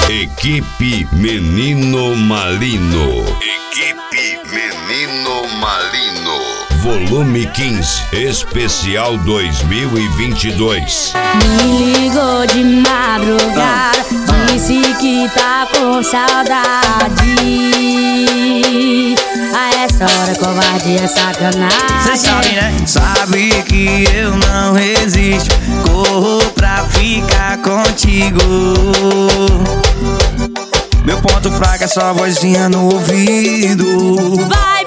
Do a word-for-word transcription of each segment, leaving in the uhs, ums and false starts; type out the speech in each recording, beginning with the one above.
Equipe Menino Malino. Equipe Menino Malino. Volume quinze, especial dois mil e vinte e dois. Me ligou de madrugada, disse que tá com saudade. A essa hora covardia é sacanagem. Cê sabe, né? Sabe que eu não resisto, corro pra ficar contigo. Meu ponto fraco é só vozinha no ouvido. Vai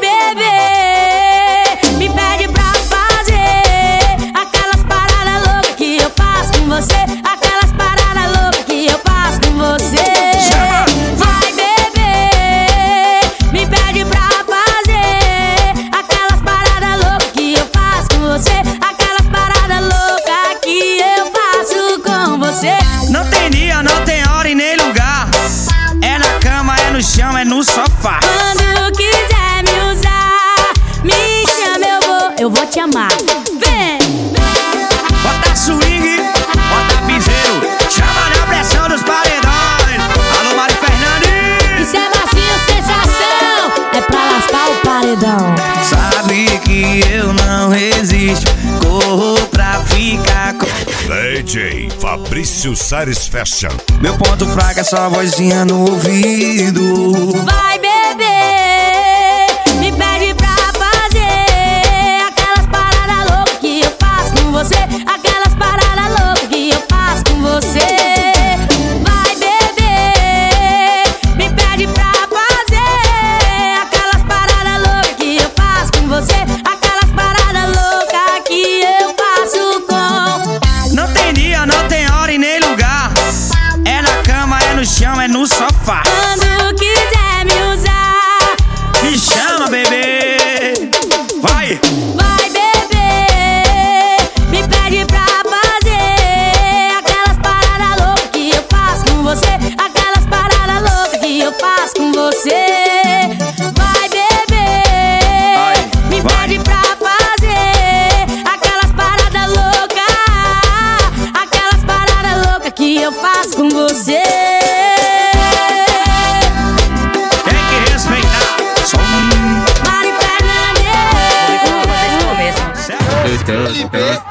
beber, me pede pra fazer aquelas paradas loucas que eu faço com você. Aquelas paradas loucas que eu faço com você. Vai beber, me pede pra fazer aquelas paradas loucas que eu faço com você. Aquelas paradas loucas que eu faço com você. Não tem dia, não tem hora e nem lugar. É na cama, é no chão, é no sofá. Quando quiser me usar, me chama, eu vou, eu vou te amar. Vem, Bota swing, bota piseiro, chama na pressão dos paredões. Alô, Mari Fernandes. isso é bacinho sensação, é pra lascar o paredão. Sabe que eu não resisto, corro pra ficar com... D J Fabrício Sares Fashion. Meu ponto fraco é só vozinha no ouvido. Vai beber, me pede pra fazer aquelas paradas loucas que eu faço com você. Aquelas paradas loucas que eu faço com você. Vai beber, me pede pra fazer aquelas paradas loucas que eu faço com você. Aquelas paradas loucas que eu faço com... Não tem dia, não tem hora e nem lugar. É na cama, é no chão, é no sofá. Quando quiser me usar, Me chama, bebê. Vai! vai beber, me pede pra fazer aquelas paradas loucas que eu faço com você. Aquelas paradas loucas que eu faço com você. Vai beber, me pede pra fazer aquelas paradas loucas. Aquelas paradas loucas que eu faço com você. Tem que respeitar. Só um... Mari Fernandes. Certo?